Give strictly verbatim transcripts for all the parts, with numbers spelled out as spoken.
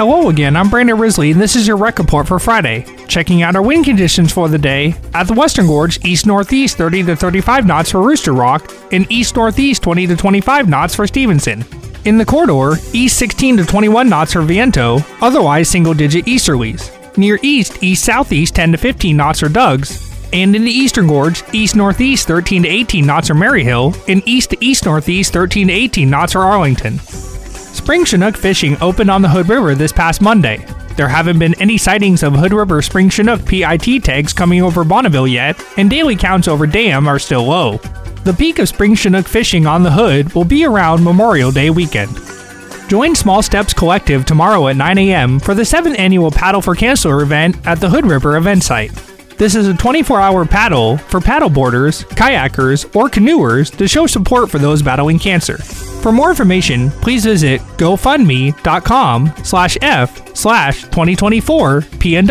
Hello again, I'm Brandon Risley, and this is your rec report for Friday. Checking out our wind conditions for the day. At the Western Gorge, east-northeast thirty to thirty-five knots for Rooster Rock, and east-northeast twenty to twenty-five knots for Stevenson. In the corridor, east sixteen to twenty-one knots for Viento, otherwise single-digit easterlies. Near east, east-southeast ten to fifteen knots for Doug's. And in the Eastern Gorge, east-northeast thirteen to eighteen knots for Maryhill, and east to east-northeast thirteen to eighteen knots for Arlington. Spring Chinook fishing opened on the Hood River this past Monday. There haven't been any sightings of Hood River Spring Chinook P I T tags coming over Bonneville yet, and daily counts over dam are still low. The peak of Spring Chinook fishing on the Hood will be around Memorial Day weekend. Join Small Steps Collective tomorrow at nine a.m. for the seventh annual Paddle for Cancer event at the Hood River event site. This is a twenty-four hour paddle for paddleboarders, kayakers, or canoers to show support for those battling cancer. For more information, please visit gofundme.com slash F slash 2024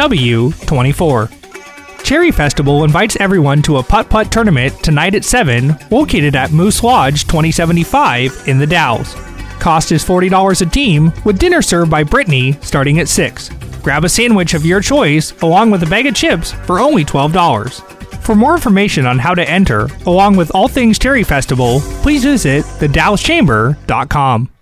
PNW24. Cherry Festival invites everyone to a putt-putt tournament tonight at seven, located at Moose Lodge twenty seventy-five in the Dalles. Cost is forty dollars a team, with dinner served by Brittany starting at six. Grab a sandwich of your choice, along with a bag of chips, for only twelve dollars. For more information on how to enter, along with all things Cherry Festival, please visit the dalles chamber dot com.